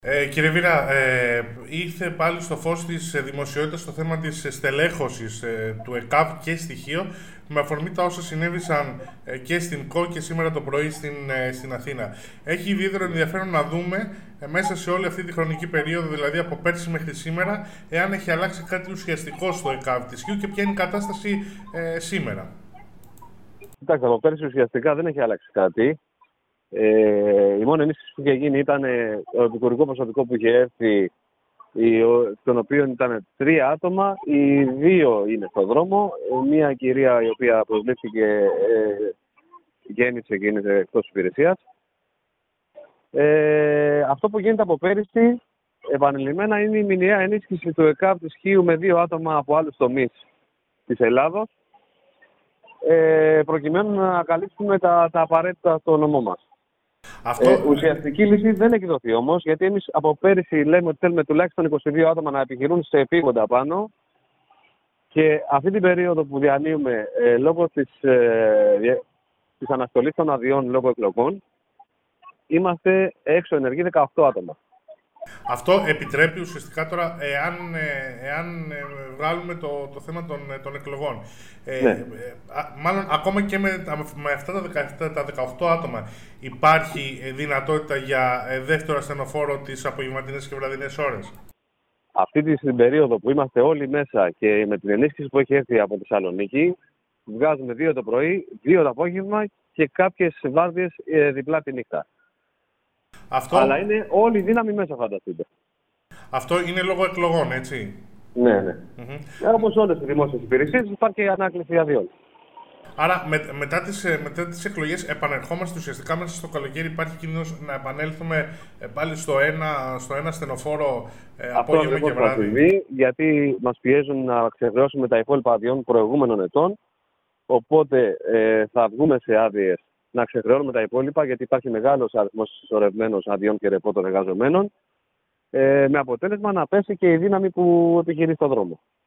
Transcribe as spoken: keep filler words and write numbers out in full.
Ε, κύριε Βίρα, ε, ήρθε πάλι στο φως της ε, δημοσιότητας το θέμα της στελέχωσης ε, του ΕΚΑΒ και στοιχείο, με αφορμή τα όσα συνέβησαν ε, και στην ΚΟ και σήμερα το πρωί στην, ε, στην Αθήνα. Έχει ιδιαίτερο ενδιαφέρον να δούμε ε, μέσα σε όλη αυτή τη χρονική περίοδο, δηλαδή από πέρσι μέχρι σήμερα, εάν έχει αλλάξει κάτι ουσιαστικό στο ΕΚΑΒ της Χίου και ποια είναι η κατάσταση ε, σήμερα. Κοιτάξτε, από πέρσι ουσιαστικά δεν έχει αλλάξει κάτι. Ε, η μόνη ενίσχυση που είχε γίνει ήταν το επικουρικό προσωπικό που είχε έρθει, των οποίων ήταν τρία άτομα. Οι δύο είναι στον δρόμο. Μία κυρία η οποία προσλήφθηκε ε, γέννησε και είναι εκτός υπηρεσίας. Ε, αυτό που γίνεται από πέρυσι επανειλημμένα είναι η μηνιαία ενίσχυση του ΕΚΑΒ της Χίου με δύο άτομα από άλλους τομείς της Ελλάδος, ε, προκειμένου να καλύψουμε τα, τα απαραίτητα στο νομό μας. Αυτό... Ε, ουσιαστική λύση δεν έχει δοθεί όμως, γιατί εμείς από πέρυσι λέμε ότι θέλουμε τουλάχιστον είκοσι δύο άτομα να επιχειρούν σε επίγοντα πάνω, και αυτή την περίοδο που διανύουμε ε, λόγω της, ε, της αναστολής των αδειών λόγω εκλογών, είμαστε έξω ενεργοί δεκαοκτώ άτομα. Αυτό επιτρέπει ουσιαστικά τώρα, εάν, εάν βγάλουμε το, το θέμα των, των εκλογών, ε, ναι. ε, μάλλον ακόμα και με, με αυτά τα, δεκαεπτά, τα δεκαοκτώ άτομα, υπάρχει δυνατότητα για δεύτερο ασθενοφόρο τις απογευματινές και βραδινές ώρες? Αυτή την περίοδο που είμαστε όλοι μέσα και με την ενίσχυση που έχει έρθει από Θεσσαλονίκη, βγάζουμε δύο το πρωί, δύο το απόγευμα και κάποιες βάρδιες ε, διπλά τη νύχτα. Αυτό... Αλλά είναι όλη η δύναμη μέσα, φανταστείτε. Αυτό είναι λόγω εκλογών, έτσι? Ναι, ναι. Mm-hmm. Όπως όλες οι δημόσιες υπηρεσίες, υπάρχει ανάκληση αδειών. Άρα, με, μετά, τις, μετά τις εκλογές, επανερχόμαστε ουσιαστικά μέσα στο καλοκαίρι. Υπάρχει κίνδυνος να επανέλθουμε πάλι στο ένα, στο ένα στενοφόρο ε, απόγευμα και βράδυ? Αυτό συμβεί, γιατί μας πιέζουν να ξεβραιώσουμε τα υπόλοιπα αδειών προηγούμενων ετών. Οπότε ε, θα βγούμε σε άδειες να ξεχρεώνουμε τα υπόλοιπα, γιατί υπάρχει μεγάλος αριθμός συσσωρευμένων αδειών και ρεπό των εργαζομένων, ε, με αποτέλεσμα να πέσει και η δύναμη που επιχειρεί στον δρόμο.